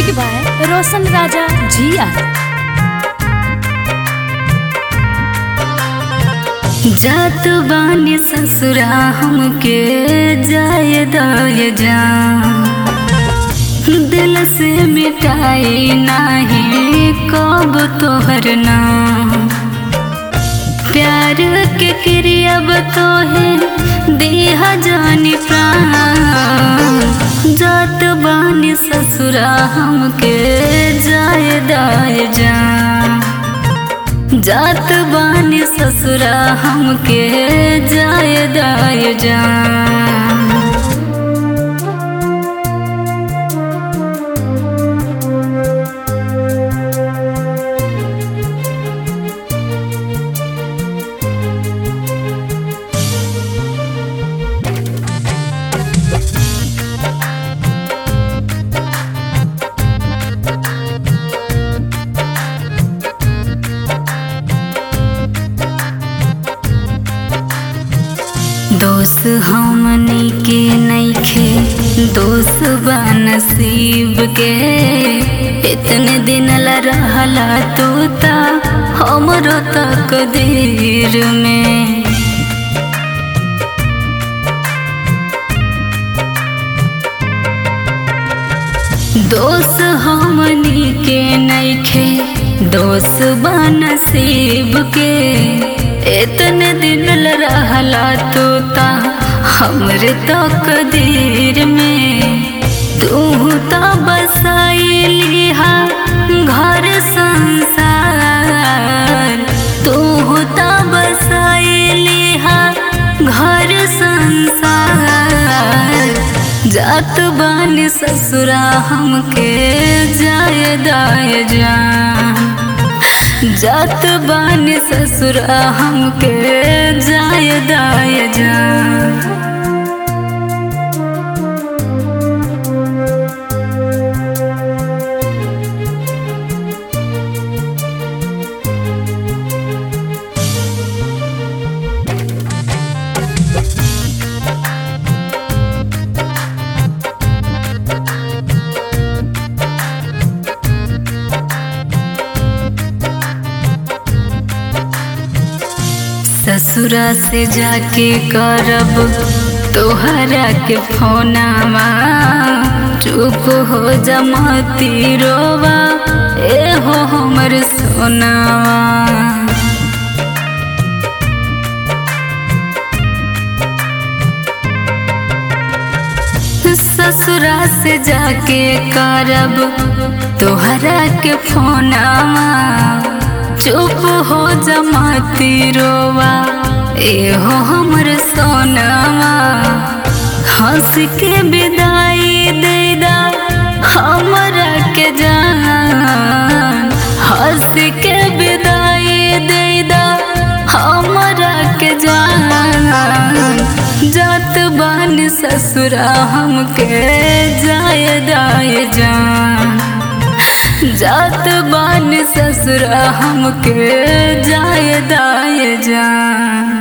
Music by रोशन राजा जिया। जात बानी ससुरा हमके जाए दाए जा, दिल से मिटाई नाही कब तोहर नाम। प्यार के क्रिया बतोहे देहा जानी प्राण। जात बानी ससुरा हमके जाए दाए जा, जात बानी ससुरा हमके जाए दाए जा। दोस्त हमनी के नइखे, दोस्त बा नसीब के। इतने दिन ला रहला तू ता हमरो तकदीर में। दोस्त हमनी के नइखे, दोस्त बा नसीब के। इतने दिन रहला तू ता हमरे तकदीर में। तू ता बसाइली हा घर संसार, तू ता बसाइली हा घर संसार। जात बानी ससुरा हमके जाए दाए जा, जात बानी ससुरा हमके जाए दाए जा। ससुरा से जाके करब तोहरा के फोनावा। चुप हो जमती रोवा ए हो हमर सोनावा। ससुरा से जाके करब तोहरा के फोनावा। चुप हो जमाती रोवा ए हो हमर सोनावा। हंस के विदाई दे दा हमरा के जान, हंस के विदाई दे दा हमरा के जान। जात बानी ससुरा हमके जाए दाए जान, जात बानी ससुरा हमके जाए दाए जा।